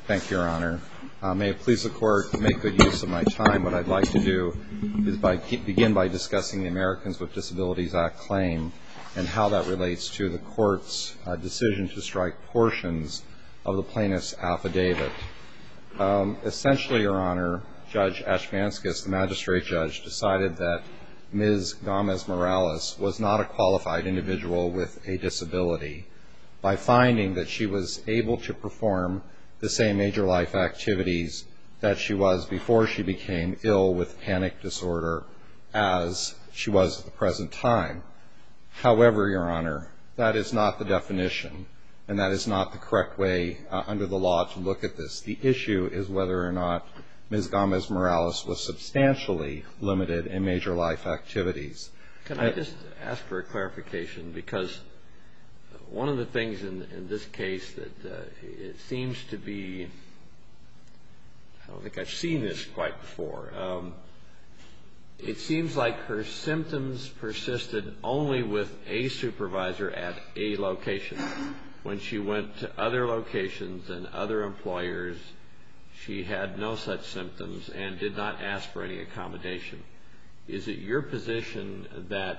Thank you, Your Honor. May it please the Court to make good use of my time. What I'd like to do is begin by discussing the Americans with Disabilities Act claim and how that relates to the Court's decision to strike portions of the plaintiff's affidavit. Essentially, Your Honor, Judge Ashmanskis, the magistrate judge, decided that Ms. Gomez-Morales was not a qualified individual with a disability by finding that she was able to perform the same major life activities that she was before she became ill with panic disorder as she was at the present time. However, Your Honor, that is not the definition, and that is not the correct way under the law to look at this. The issue is whether or not Ms. Gomez-Morales was substantially limited in major life activities. Can I just ask for a clarification? Because one of the things in this case that it seems to be, I don't think I've seen this quite before. It seems like her symptoms persisted only with a supervisor at a location. When she went to other locations and other employers, she had no such symptoms and did not ask for any accommodation. Is it your position that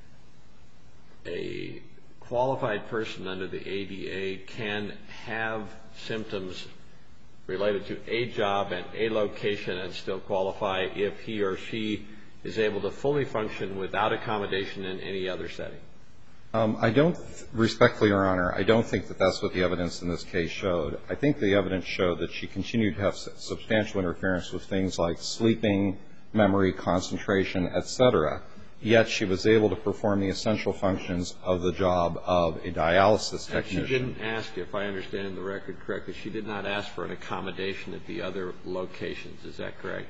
a qualified person under the ADA can have symptoms related to a job and a location and still qualify if he or she is able to fully function without accommodation in any other setting? Respectfully, Your Honor, I don't think that that's what the evidence in this case showed. I think the evidence showed that she continued to have substantial interference with things like sleeping, memory, concentration, etc., yet she was able to perform the essential functions of the job of a dialysis technician. And she didn't ask, if I understand the record correctly, she did not ask for an accommodation at the other locations. Is that correct?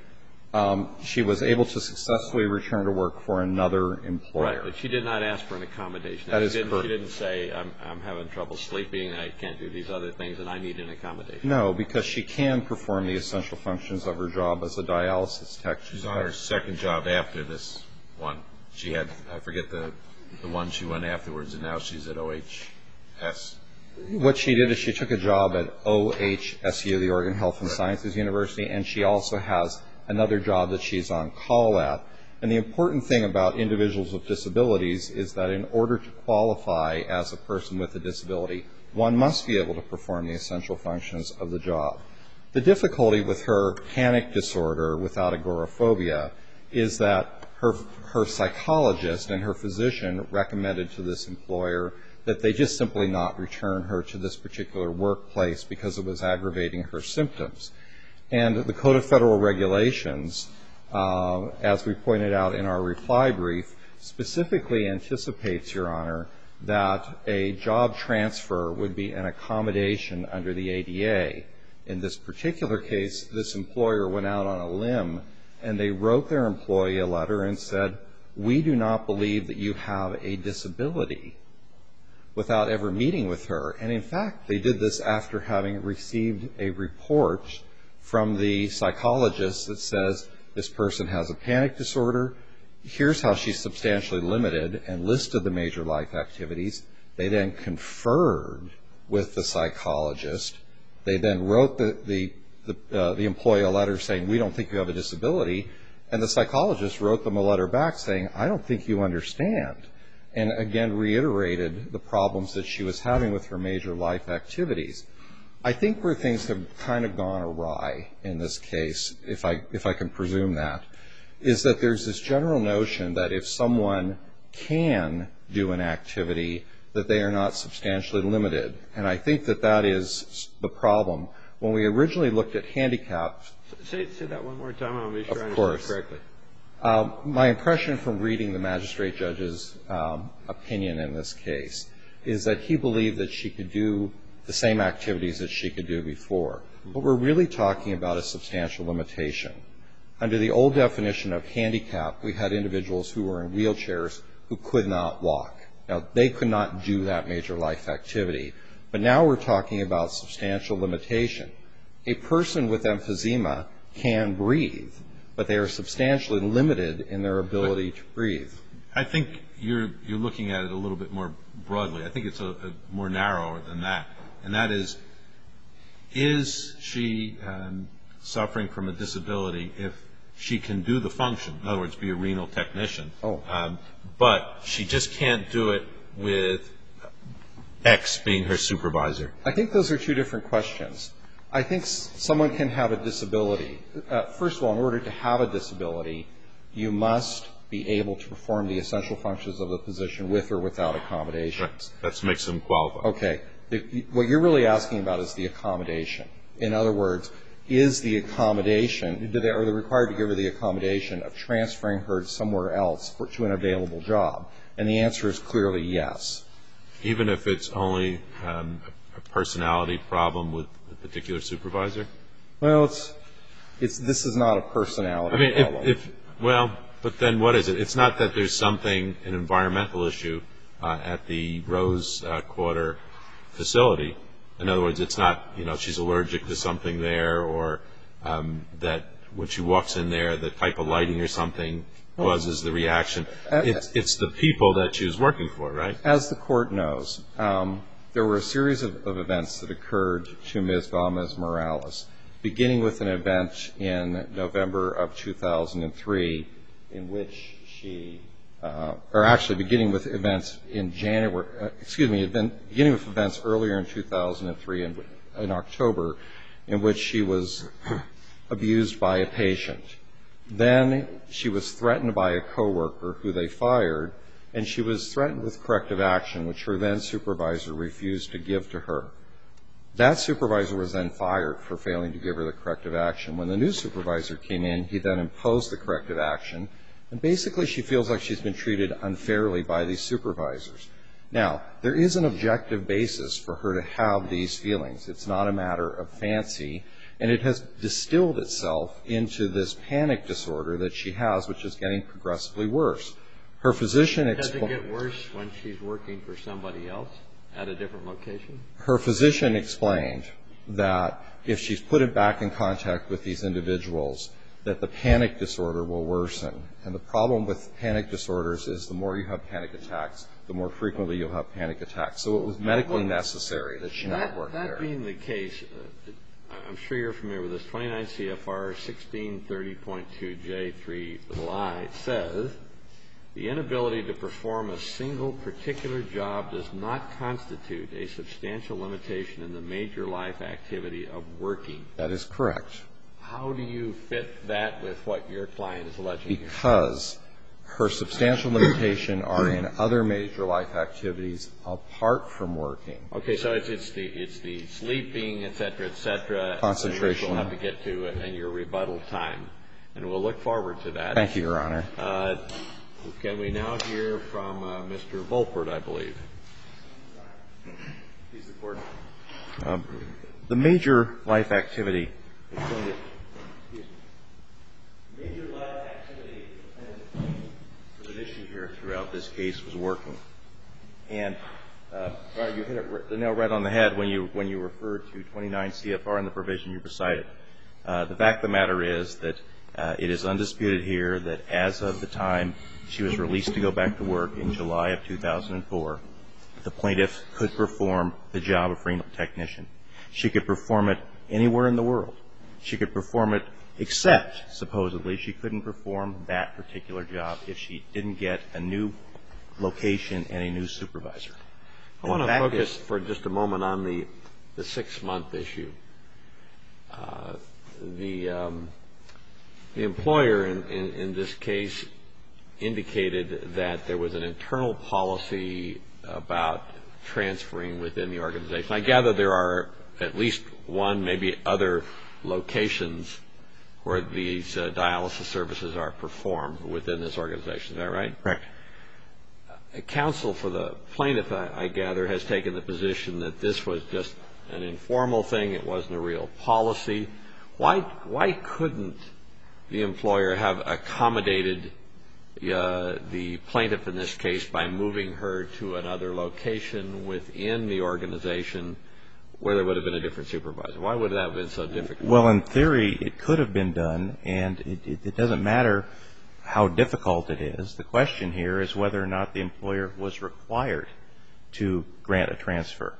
She was able to successfully return to work for another employer. Right, but she did not ask for an accommodation. That is correct. She didn't say, I'm having trouble sleeping, I can't do these other things, and I need an accommodation. No, because she can perform the essential functions of her job as a dialysis technician. She's on her second job after this one. She had, I forget the one she went afterwards, and now she's at OHS. What she did is she took a job at OHSU, the Oregon Health and Sciences University, and she also has another job that she's on call at. And the important thing about individuals with disabilities is that in order to qualify as a person with a disability, one must be able to perform the essential functions of the job. The difficulty with her panic disorder without agoraphobia is that her psychologist and her physician recommended to this employer that they just simply not return her to this particular workplace because it was aggravating her symptoms. And the Code of Federal Regulations, as we pointed out in our reply brief, specifically anticipates, Your Honor, that a job transfer would be an accommodation under the ADA. In this particular case, this employer went out on a limb and they wrote their employee a letter and said, we do not believe that you have a disability, without ever meeting with her. And in fact, they did this after having received a report from the psychologist that says this person has a panic disorder, here's how she's substantially limited, and listed the major life activities. They then conferred with the psychologist. They then wrote the employee a letter saying, we don't think you have a disability. And the psychologist wrote them a letter back saying, I don't think you understand. And again reiterated the problems that she was having with her major life activities. I think where things have kind of gone awry in this case, if I can presume that, is that there's this general notion that if someone can do an activity, that they are not substantially limited. And I think that that is the problem. When we originally looked at handicap. Say that one more time. I want to make sure I understand correctly. My impression from reading the magistrate judge's opinion in this case is that he believed that she could do the same activities that she could do before. But we're really talking about a substantial limitation. Under the old definition of handicap, we had individuals who were in wheelchairs who could not walk. Now, they could not do that major life activity. But now we're talking about substantial limitation. A person with emphysema can breathe, but they are substantially limited in their ability to breathe. I think you're looking at it a little bit more broadly. I think it's more narrow than that. And that is, is she suffering from a disability if she can do the function, in other words, be a renal technician, but she just can't do it with X being her supervisor? I think those are two different questions. I think someone can have a disability. First of all, in order to have a disability, you must be able to perform the essential functions of the position with or without accommodations. Right. That makes them qualified. Okay. What you're really asking about is the accommodation. In other words, is the accommodation, are they required to give her the accommodation of transferring her somewhere else to an available job? And the answer is clearly yes. Even if it's only a personality problem with a particular supervisor? Well, this is not a personality problem. Well, but then what is it? It's not that there's something, an environmental issue at the Rose Quarter facility. In other words, it's not, she's allergic to something there, or that when she walks in there, the type of lighting or something causes the reaction. It's the people that she was working for, right? As the court knows, there were a series of events that occurred to Ms. Gomez-Morales, beginning with an event in November of 2003 in which she, or actually beginning with events in January, beginning with events earlier in 2003 in October in which she was abused by a patient. Then she was threatened by a coworker who they fired, and she was threatened with corrective action, which her then supervisor refused to give to her. That supervisor was then fired for failing to give her the corrective action. When the new supervisor came in, he then imposed the corrective action, and basically she feels like she's been treated unfairly by these supervisors. Now, there is an objective basis for her to have these feelings. It's not a matter of fancy, and it has distilled itself into this panic disorder that she has, which is getting progressively worse. Her physician Does it get worse when she's working for somebody else at a different location? Her physician explained that if she's put it back in contact with these individuals, that the panic disorder will worsen. And the problem with panic disorders is the more you have panic attacks, the more frequently you'll have panic attacks. So it was medically necessary that she not work there. That being the case, I'm sure you're familiar with this. 29 CFR 1630.2J3i says, the inability to perform a single particular job does not constitute a substantial limitation in the major life activity of working. That is correct. How do you fit that with what your client is alleging here? Because her substantial limitation are in other major life activities apart from working. Okay, so it's the sleeping, et cetera, concentration. Which we'll have to get to in your rebuttal time, and we'll look forward to that. Thank you, Your Honor. Can we now hear from Mr. Volpert, I believe? Please report. The major life activity is going to major life activity was an issue here throughout this case was working. And you hit the nail right on the head when you referred to 29 CFR and the provision you recited. The fact of the matter is that it is undisputed here that as of the time she was released to go back to work in July of 2004, the plaintiff could perform the job of renal technician. She could perform it anywhere in the world. She could perform it except, supposedly, she couldn't perform that particular job if she didn't get a new location and a new supervisor. I want to focus for just a moment on the 6-month issue. The employer in this case indicated that there was an internal policy about transferring within the organization. I gather there are at least one, maybe other locations where these dialysis services are performed within this organization. Is that right? Correct. Counsel for the plaintiff, I gather, has taken the position that this was just an informal thing. It wasn't a real policy. Why couldn't the employer have accommodated the plaintiff in this case by moving her to another location within the organization where there would have been a different supervisor? Why would that have been so difficult? Well, in theory, it could have been done, and it doesn't matter how difficult it is. The question here is whether or not the employer was required to grant a transfer.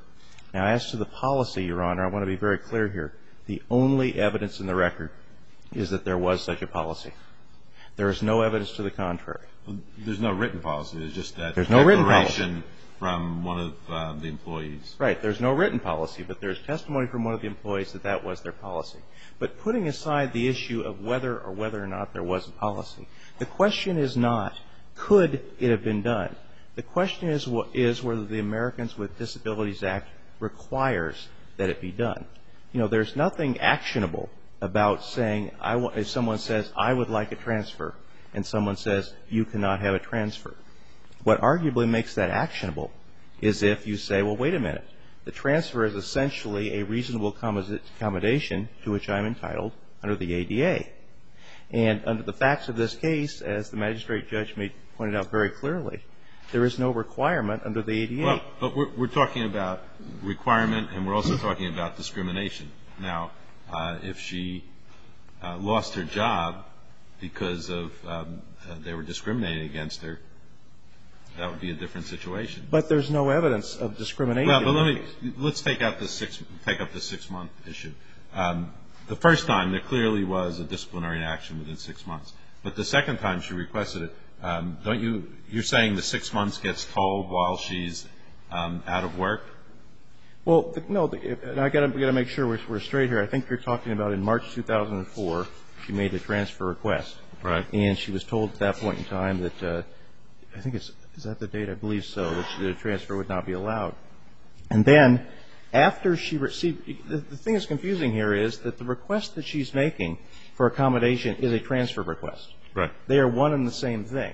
Now, as to the policy, Your Honor, I want to be very clear here. The only evidence in the record is that there was such a policy. There is no evidence to the contrary. There's no written policy. There's just that There's no written declaration from one of the employees. Right. There's no written policy, but there's testimony from one of the employees that that was their policy. But putting aside the issue of whether or not there was a policy, the question is not, could it have been done? The question is whether the Americans with Disabilities Act requires that it be done. You know, there's nothing actionable about saying, if someone says, I would like a transfer, and someone says, you cannot have a transfer. What arguably makes that actionable is if you say, well, wait a minute. The transfer is essentially a reasonable accommodation to which I'm entitled under the ADA. And under the facts of this case, as the magistrate judge pointed out very clearly, there is no requirement under the ADA. Well, but we're talking about requirement, and we're also talking about discrimination. Now, if she lost her job because of they were discriminating against her, that would be a different situation. But there's no evidence of discrimination. Well, but let's take up the 6-month issue. The first time, there clearly was a disciplinary action within 6 months. But the second time she requested it, you're saying the 6 months gets told while she's out of work? Well, no, and I got to make sure we're straight here. I think you're talking about in March 2004, she made a transfer request. Right. And she was told at that point in time that, I think is that the date? I believe so, that the transfer would not be allowed. And then after she received, the thing that's confusing here is that the request that she's making for accommodation is a transfer request. Right. They are one and the same thing.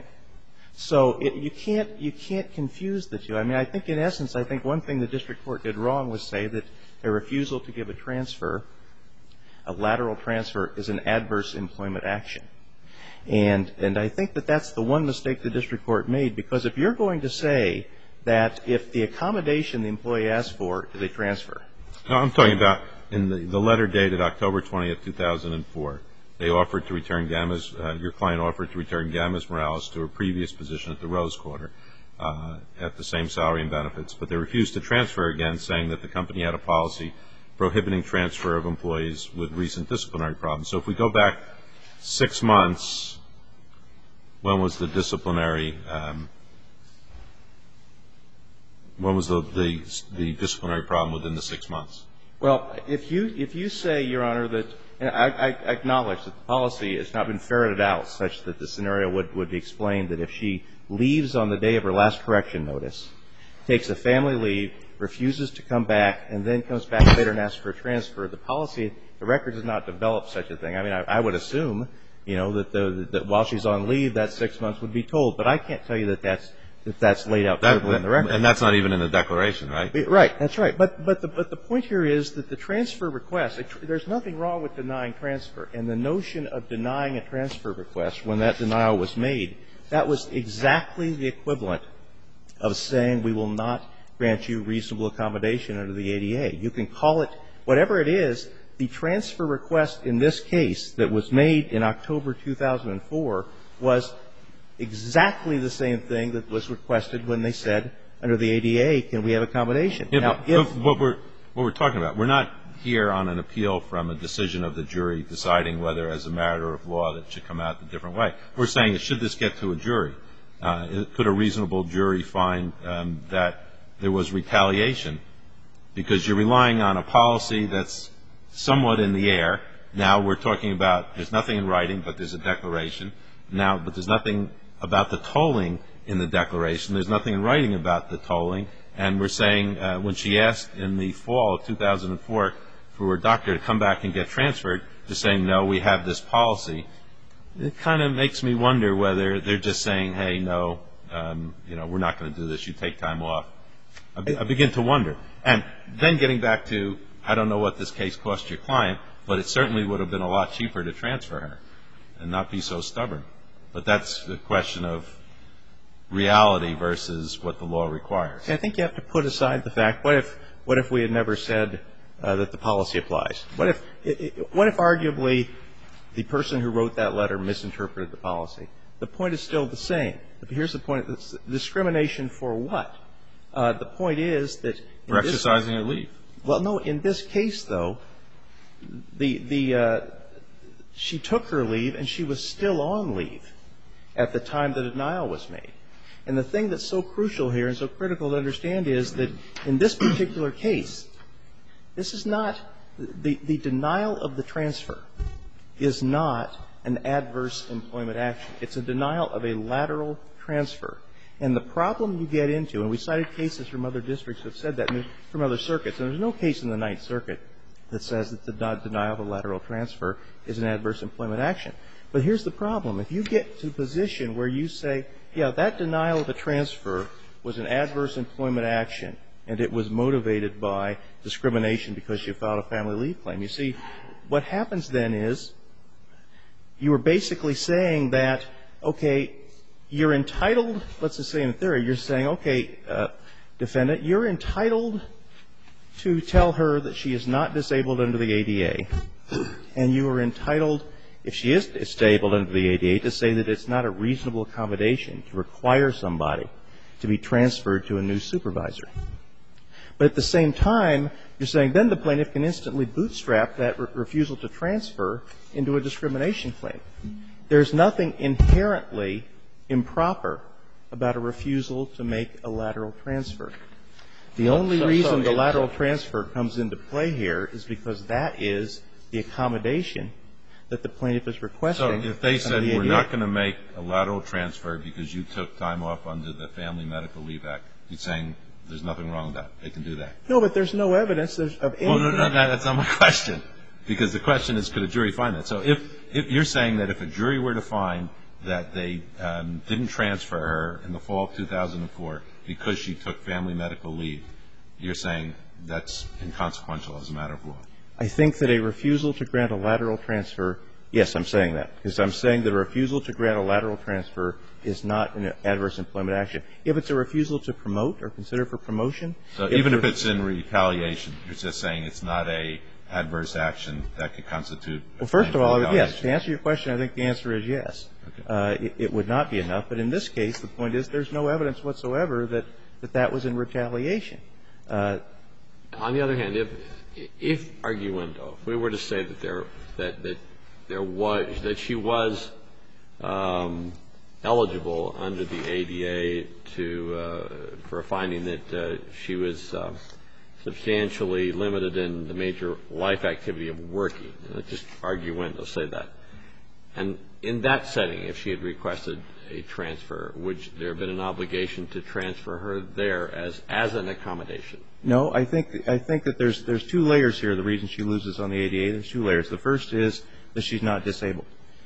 So you can't confuse the two. I mean, I think in essence, I think one thing the district court did wrong was say that a refusal to give a transfer, a lateral transfer, is an adverse employment action. And I think that that's the one mistake the district court made, because if you're going to say that if the accommodation the employee asked for is a transfer. No, I'm talking about in the letter dated October 20th, 2004. They offered to return Gammas, your client offered to return Gammas Morales to her previous position at the Rose Quarter at the same salary and benefits, but they refused to transfer again, saying that the company had a policy prohibiting transfer of employees with recent disciplinary problems. So if we go back 6 months, when was the disciplinary, when was the disciplinary problem within the 6 months? Well, if you say, Your Honor, that, and I acknowledge that the policy has not been ferreted out such that the scenario would be explained that if she leaves on the day of her last correction notice, takes a family leave, refuses to come back, and then comes back later and asks for a transfer, the policy, the record does not develop such a thing. I mean, I would assume, you know, that while she's on leave, that 6 months would be told. But I can't tell you that that's laid out clearly in the record. And that's not even in the declaration, right? Right. That's right. But the point here is that the transfer request, there's nothing wrong with denying transfer. And the notion of denying a transfer request when that denial was made, that was exactly the equivalent of saying we will not grant you reasonable accommodation under the ADA. You can call it whatever it is. The transfer request in this case that was made in October 2004 was exactly the same thing that was requested when they said under the ADA, can we have accommodation? Now, what we're talking about, we're not here on an appeal from a decision of the jury deciding whether as a matter of law that should come out a different way. We're saying, should this get to a jury? Could a reasonable jury find that there was retaliation? Because you're relying on a policy that's somewhat in the air. Now we're talking about there's nothing in writing, but there's a declaration. Now, but there's nothing about the tolling in the declaration. There's nothing in writing about the tolling. And we're saying when she asked in the fall of 2004 for her doctor to come back and get transferred, they're saying, no, we have this policy. It kind of makes me wonder whether they're just saying, hey, no, we're not going to do this. You take time off. I begin to wonder. And then getting back to, I don't know what this case cost your client, but it certainly would have been a lot cheaper to transfer her and not be so stubborn. But that's the question of reality versus what the law requires. I think you have to put aside the fact, what if we had never said that the policy applies? What if arguably the person who wrote that letter misinterpreted the policy? The point is still the same. Here's the point. Discrimination for what? The point is that for exercising her leave. Well, no. In this case, though, she took her leave and she was still on leave at the time the denial was made. And the thing that's so crucial here and so critical to understand is that in this particular case, this is not the denial of the transfer is not an adverse employment action. It's a denial of a lateral transfer. And the problem you get into, and we cited cases from other districts that said that, and from other circuits, and there's no case in the Ninth Circuit that says that the denial of a lateral transfer is an adverse employment action. But here's the problem. If you get to the position where you say, yeah, that denial of a transfer was an adverse employment action, and it was motivated by discrimination because you filed a family leave claim, you see, what happens then is you are basically saying that, okay, you're entitled, let's just say in theory, you're saying, okay, defendant, you're entitled to tell her that she is not disabled under the ADA, and you are entitled, if she is disabled under the ADA, to say that it's not a reasonable accommodation to require somebody to be transferred to a new supervisor. But at the same time, you're saying then the plaintiff can instantly bootstrap that refusal to transfer into a discrimination claim. There's nothing inherently improper about a refusal to make a lateral transfer. The only reason the lateral transfer comes into play here is because that is the accommodation that the plaintiff is requesting. So if they said we're not going to make a lateral transfer because you took time off under the Family Medical Leave Act, you're saying there's nothing wrong with that. They can do that. No, but there's no evidence of anything. Well, no, that's not my question. Because the question is, could a jury find that? So if you're saying that if a jury were to find that they didn't transfer her in the fall of 2004 because she took family medical leave, you're saying that's inconsequential as a matter of law? I think that a refusal to grant a lateral transfer, yes, I'm saying that. Because I'm saying that a refusal to grant a lateral transfer is not an adverse employment action. If it's a refusal to promote or consider for promotion. So even if it's in retaliation, you're just saying it's not a adverse action that could constitute. Well, first of all, yes. To answer your question, I think the answer is yes. Okay. It would not be enough. But in this case, the point is there's no evidence whatsoever that was in retaliation. On the other hand, if arguendo, if we were to say that she was eligible under the ADA for a finding that she was substantially limited in the major life activity of working, let's just arguendo say that. And in that setting, if she had requested a transfer, would there have been an obligation to transfer her there as an accommodation? No, I think that there's two layers here. The reason she loses on the ADA, there's two layers. The first is that she's not disabled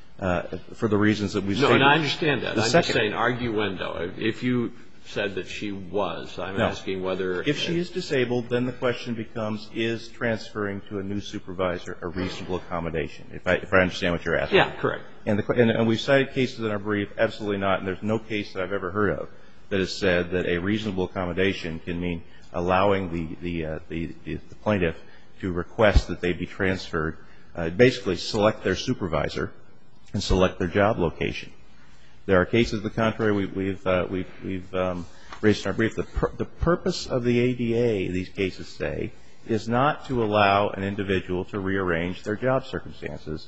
for the reasons that we've stated. No, and I understand that. I'm just saying arguendo. If you said that she was, I'm asking whether. If she is disabled, then the question becomes, is transferring to a new supervisor a reasonable accommodation, if I understand what you're asking. Yeah, correct. And we've cited cases in our brief, absolutely not, and there's no case that I've ever heard of that has said that a reasonable accommodation can mean allowing the plaintiff to request that they be transferred, basically select their supervisor and select their job location. There are cases of the contrary we've raised in our brief. The purpose of the ADA, these cases say, is not to allow an individual to rearrange their job circumstances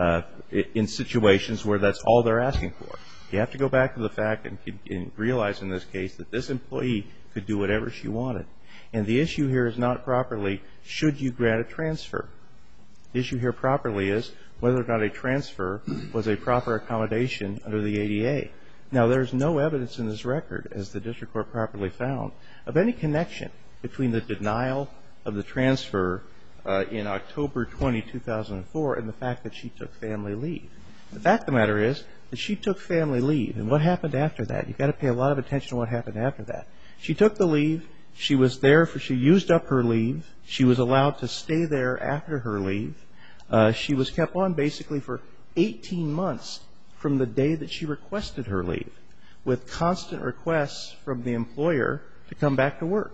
in situations where that's all they're asking for. You have to go back to the fact and realize in this case that this employee could do whatever she wanted. And the issue here is not properly, should you grant a transfer? The issue here properly is whether or not a transfer was a proper accommodation under the ADA. Now, there's no evidence in this record, as the district court properly found, of any connection between the denial of the transfer in October 20, 2004 and the fact that she took family leave. The fact of the matter is that she took family leave. And what happened after that? You've got to pay a lot of attention to what happened after that. She took the leave. She was there she used up her leave. She was allowed to stay there after her leave. She was kept on basically for 18 months from the day that she requested her leave, with constant requests from the employer to come back to work.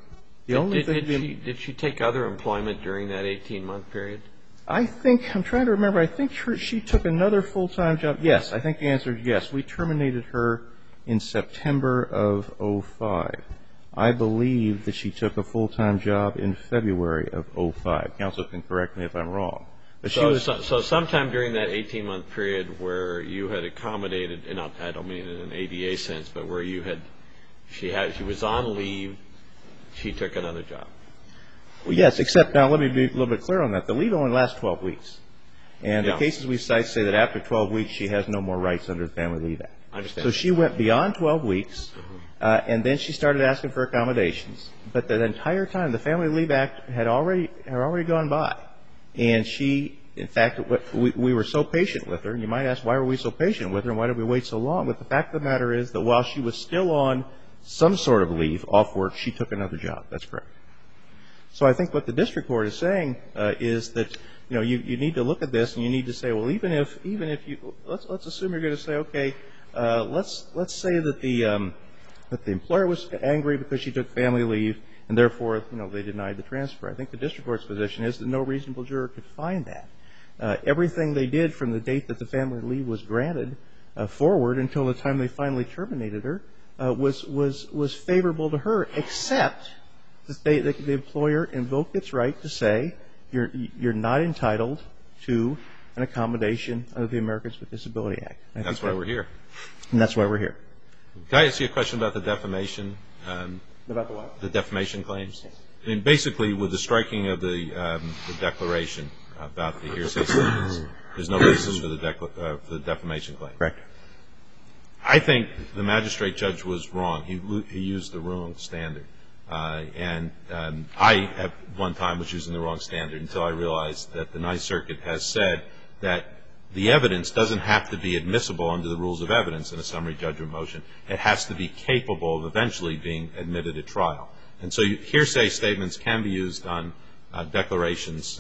Did she take other employment during that 18-month period? I'm trying to remember. I think she took another full-time job. Yes, I think the answer is yes. We terminated her in September of 2005. I believe that she took a full-time job in February of 2005. Counsel can correct me if I'm wrong. But So sometime during that 18-month period where you had accommodated, and I don't mean in an ADA sense, but where she was on leave, she took another job. Well, yes, except now let me be a little bit clear on that. The leave only lasts 12 weeks. And the cases we cite say that after 12 weeks she has no more rights under the Family Leave Act. I understand. So she went beyond 12 weeks, and then she started asking for accommodations. But the entire time, the Family Leave Act had already gone by. And she, in fact, we were so patient with her, and you might ask, why were we so patient with her and why did we wait so long? But the fact of the matter is that while she was still on some sort of leave, off work, she took another job. That's correct. So I think what the district court is saying is that, you know, you need to look at this and you need to say, well, even if you, let's assume you're going to say, okay, let's say that the employer was angry because she took family leave and therefore, you know, they denied the transfer. I think the district court's position is that no reasonable juror could find that. Everything they did from the date that the family leave was granted forward until the time they finally terminated her was favorable to her, except that the employer invoked its right to say you're not entitled to an accommodation under the Americans with Disability Act. That's why we're here. And that's why we're here. Can I ask you a question about the defamation? About the what? The defamation claims. Yes. I mean, basically, with the striking of the declaration about the hearsay statements, there's no basis for the defamation claim. Correct. I think the magistrate judge was wrong. He used the wrong standard. And I, at one time, was using the wrong standard until I realized that the Ninth Circuit has said that the evidence doesn't have to be admissible under the rules of evidence in a summary judgment motion. It has to be capable of eventually being admitted at trial. And so hearsay statements can be used on declarations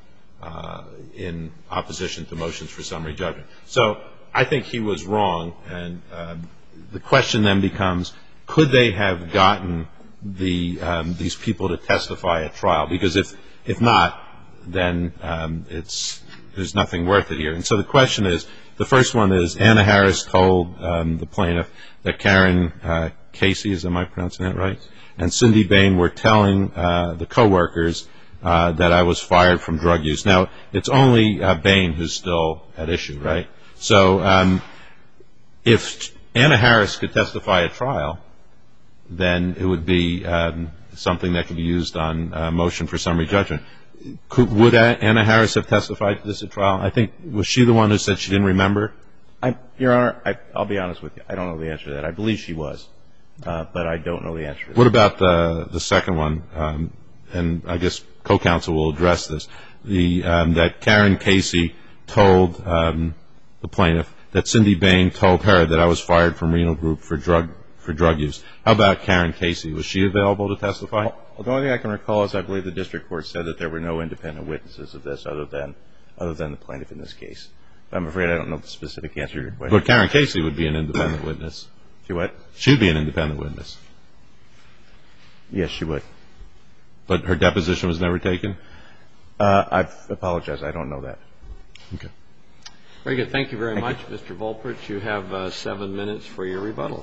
in opposition to motions for summary judgment. So I think he was wrong. And the question then becomes, could they have gotten these people to testify at trial? Because if not, then there's nothing worth it here. And so the question is, the first one is, Anna Harris told the plaintiff that Karen Casey, am I pronouncing that right? And Cindy Bain were telling the coworkers that I was fired from drug use. Now, it's only Bain who's still at issue, right? So if Anna Harris could testify at trial, then it would be something that could be used on motion for summary judgment. Would Anna Harris have testified to this at trial? I think, was she the one who said she didn't remember? Your Honor, I'll be honest with you. I don't know the answer to that. I believe she was, but I don't know the answer to that. What about the second one? And I guess co-counsel will address this. That Karen Casey told the plaintiff that Cindy Bain told her that I was fired from Reno Group for drug use. How about Karen Casey? Was she available to testify? Well, the only thing I can recall is I believe the district court said that there were no independent witnesses of this other than the plaintiff in this case. I'm afraid I don't know the specific answer to your question. But Karen Casey would be an independent witness. She what? She would be an independent witness. Yes, she would. But her deposition was never taken? I apologize. I don't know that. Okay. Very good. Thank you very much, Mr. Volpert. You have 7 minutes for your rebuttal.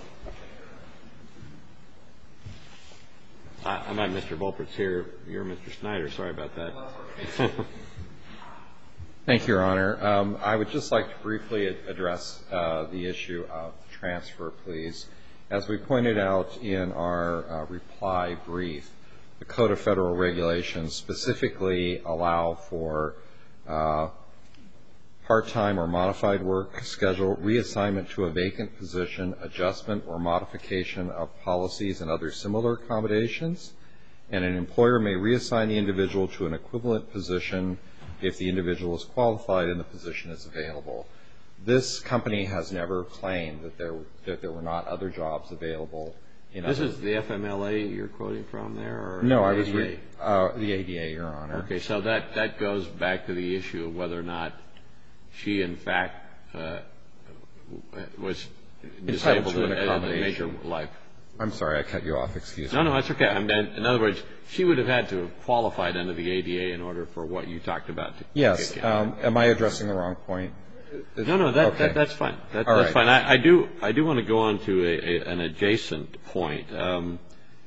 I'm not Mr. Volpert's here. You're Mr. Snyder. Sorry about that. Thank you, Your Honor. I would just like to briefly address the issue of transfer, please. As we pointed out in our reply brief, the Code of Federal Regulations specifically allow for part-time or modified work schedule, reassignment to a vacant position, adjustment or modification of policies and other similar accommodations, and an employer may reassign the individual to an equivalent position if the individual is qualified and the position is available. This company has never claimed that there were not other jobs available. This is the FMLA you're quoting from there? Or no, I was the ADA, Your Honor. Okay, so that goes back to the issue of whether or not she, in fact, was disabled in a major life. I'm sorry, I cut you off. Excuse me. No, that's okay. In other words, she would have had to have qualified under the ADA in order for what you talked about. Yes. Am I addressing the wrong point? No, that's fine. That's fine. I do want to go on to an adjacent point.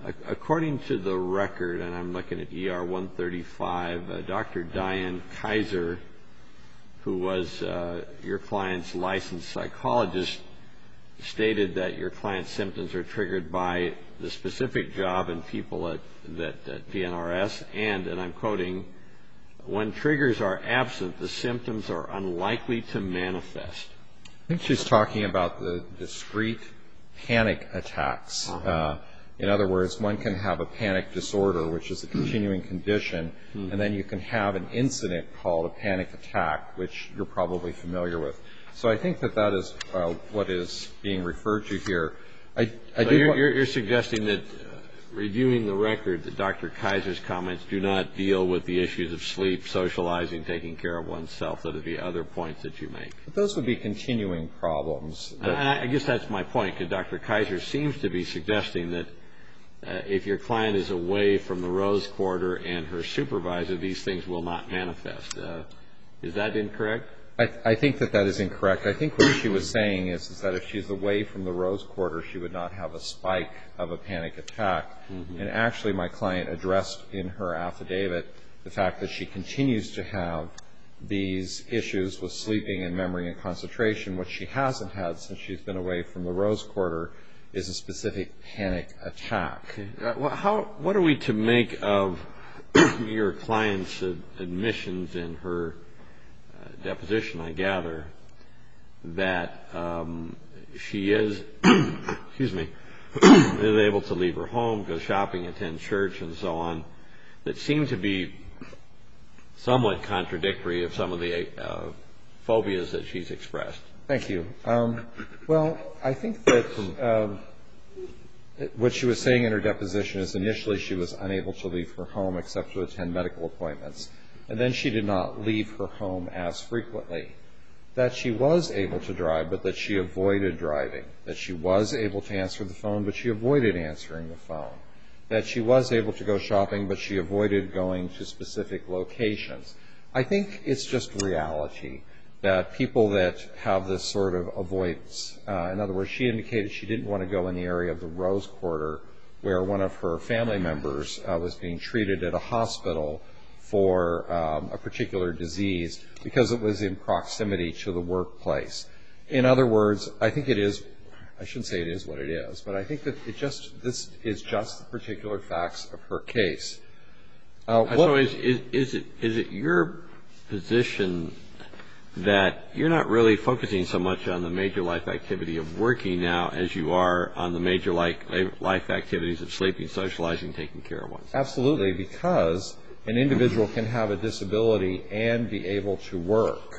According to the record, and I'm looking at ER 135, Dr. Diane Kaiser, who was your client's licensed psychologist, stated that your client's symptoms are triggered by the specific job and people at PNRS, and I'm quoting, when triggers are absent, the symptoms are unlikely to manifest. I think she's talking about the discrete panic attacks. In other words, one can have a panic disorder, which is a continuing condition, and then you can have an incident called a panic attack, which you're probably familiar with. So I think that is what is being referred to here. You're suggesting that reviewing the record, that Dr. Kaiser's comments do not deal with the issues of sleep, socializing, taking care of oneself. That would be other points that you make. But those would be continuing problems. And I guess that's my point, because Dr. Kaiser seems to be suggesting that if your client is away from the Rose Quarter and her supervisor, these things will not manifest. Is that incorrect? I think that is incorrect. I think what she was saying is that if she's away from the Rose Quarter, she would not have a spike of a panic attack. And actually, my client addressed in her affidavit the fact that she continues to have these issues with sleeping and memory and concentration. What she hasn't had since she's been away from the Rose Quarter is a specific panic attack. What are we to make of your client's admissions in her deposition, I gather, that she is able to leave her home, go shopping, attend church, and so on, that seem to be somewhat contradictory of some of the phobias that she's expressed? Thank you. Well, I think that what she was saying in her deposition is initially she was unable to leave her home except to attend medical appointments. And then she did not leave her home as frequently. That she was able to drive, but that she avoided driving. That she was able to answer the phone, but she avoided answering the phone. That she was able to go shopping, but she avoided going to specific locations. I think it's just reality that people that have this sort of avoidance, in other words, she indicated she didn't want to go in the area of the Rose Quarter where one of her family members was being treated at a hospital for a particular disease because it was in proximity to the workplace. In other words, I think it is, I shouldn't say it is what it is, but I think that this is just the particular facts of her case. So is it your position that you're not really focusing so much on the major life activity of working now as you are on the major life activities of sleeping, socializing, taking care of oneself? Absolutely, because an individual can have a disability and be able to work.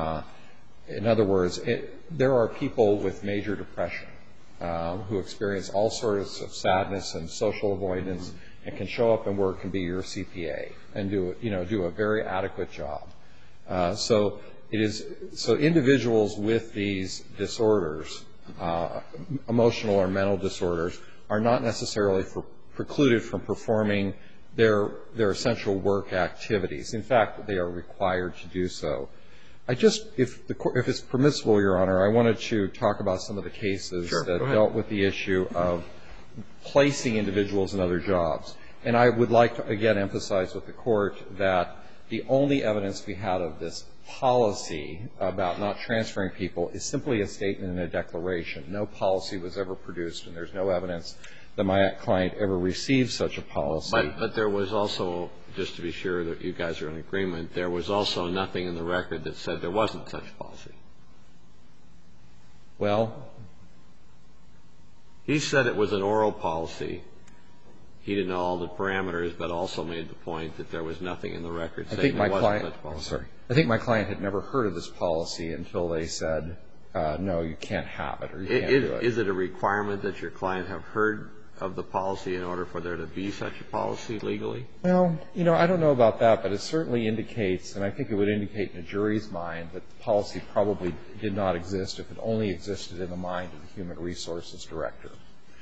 In other words, there are people with major depression who experience all sorts of sadness and social avoidance and can show up and work and be your CPA and do a very adequate job. So individuals with these disorders, emotional or mental disorders, are not necessarily precluded from performing their essential work activities. In fact, they are required to do so. If it's permissible, Your Honor, I wanted to talk about some of the cases that dealt with the issue of placing individuals in other jobs. And I would like to, again, emphasize with the Court that the only evidence we had of this policy about not transferring people is simply a statement and a declaration. No policy was ever produced, and there's no evidence that my client ever received such a policy. But there was also, just to be sure that you guys are in agreement, there was also nothing in the record that said there wasn't such a policy. Well, he said it was an oral policy. He didn't know all the parameters, but also made the point that there was nothing in the record saying there wasn't such a policy. I think my client had never heard of this policy until they said, no, you can't have it or you can't do it. Is it a requirement that your client have heard of the policy in order for there to be such a policy legally? Well, I don't know about that, but it certainly indicates, and I think it would indicate in a jury's mind, that the policy probably did not exist if it only existed in the mind of the Human Resources Director.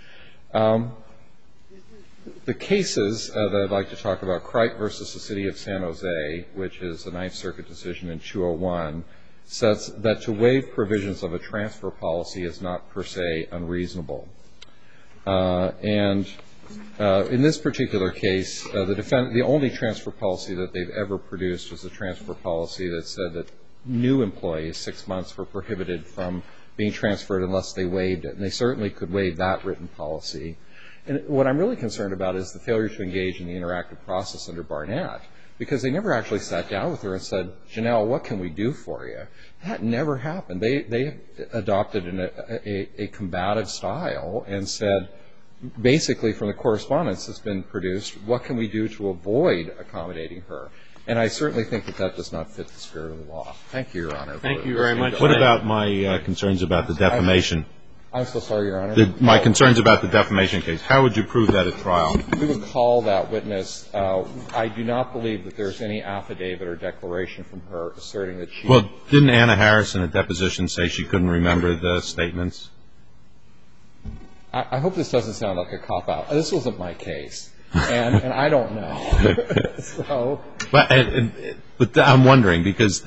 The cases that I'd like to talk about, Crite versus the City of San Jose, which is a Ninth Circuit decision in 201, says that to waive provisions of a transfer policy is not per se unreasonable. And In this particular case, the only transfer policy that they've ever produced was a transfer policy that said that new employees, 6 months, were prohibited from being transferred unless they waived it. And they certainly could waive that written policy. And what I'm really concerned about is the failure to engage in the interactive process under Barnett, because they never actually sat down with her and said, Janelle, what can we do for you? That never happened. They adopted a combative style and said, basically from the correspondence that's been produced, what can we do to avoid accommodating her? And I certainly think that that does not fit the spirit of the law. Thank you, Your Honor. Thank you very much. What about my concerns about the defamation? I'm so sorry, Your Honor. My concerns about the defamation case. How would you prove that at trial? We would call that witness. I do not believe that there's any affidavit or declaration from her asserting that she... Well, didn't Anna Harris in a deposition say she couldn't remember the statements? I hope this doesn't sound like a cop-out. This wasn't my case, and I don't know. So... But I'm wondering, because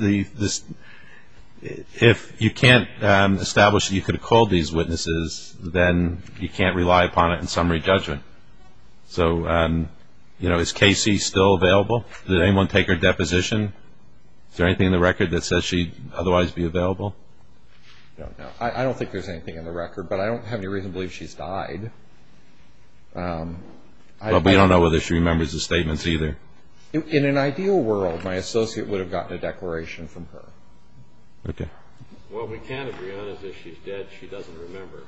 if you can't establish that you could have called these witnesses, then you can't rely upon it in summary judgment. So, is Casey still available? Did anyone take her deposition? Is there anything in the record that says she'd otherwise be available? No. I don't think there's anything in the record, but I don't have any reason to believe she's died. But you don't know whether she remembers the statements either. In an ideal world, my associate would have gotten a declaration from her. Okay. Well, we can agree on is if she's dead, she doesn't remember.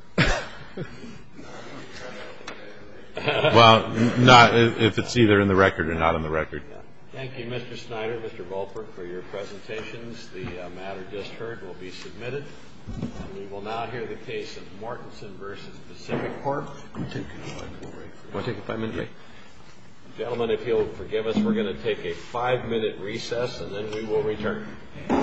Well, not if it's either in the record or not in the record. Thank you, Mr. Snyder, Mr. Volper, for your presentations. The matter just heard will be submitted. And we will now hear the case of Mortensen v. Pacific Corp. Want to take a 5-minute break? Gentlemen, if you'll forgive us, we're going to take a 5-minute recess, and then we will return.